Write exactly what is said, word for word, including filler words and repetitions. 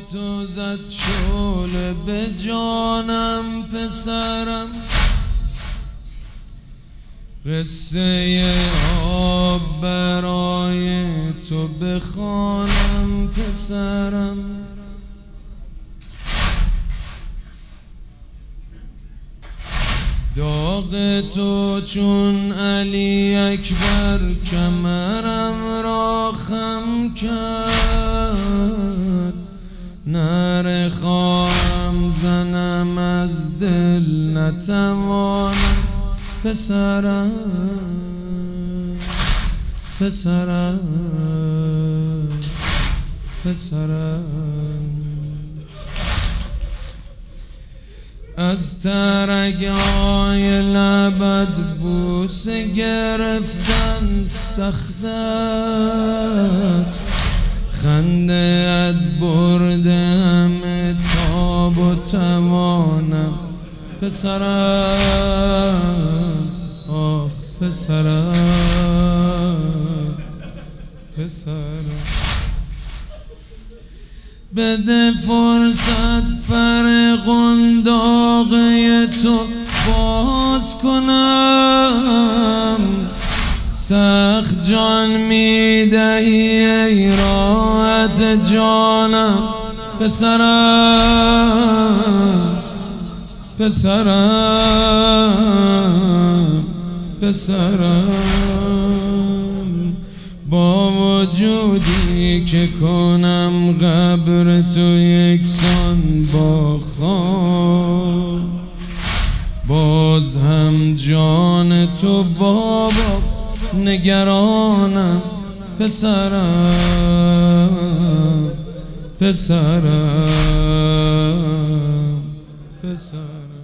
تو زد شعله به جانم پسرم، قصه آب برای تو بخوانم پسرم. داغ تو چون علی اکبر کمرم را خم کرد، نره خواهم زنم از دل نتوانم پسرم پسرم پسرم. از ترک‌های لبت بوسه گرفتن سخت است، خنده‌ات برده همه تاب و توانم پسرم، آخ پسرم پسرم. بده فرصت پر قنداقه تو باز کنم، سخت جان میدهی ای راحت جانم پسرم پسرم پسرم. با وجودی که کنم قبر تو یکسان با خاک، باز هم جان تو بابا نگرانم پسرم پسرم پسرم.